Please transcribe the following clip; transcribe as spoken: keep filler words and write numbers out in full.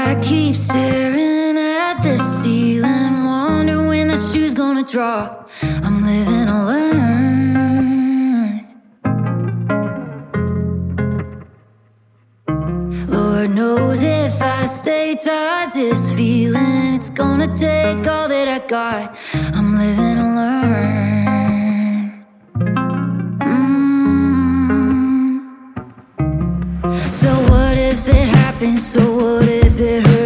I keep staring at the ceiling, wonder when the shoe's gonna drop. I'm living to learn. Lord knows if I stay tied to this feeling, it's gonna take all that I got. I'm living to learn. mm. So what if it happens? So what if it hurts?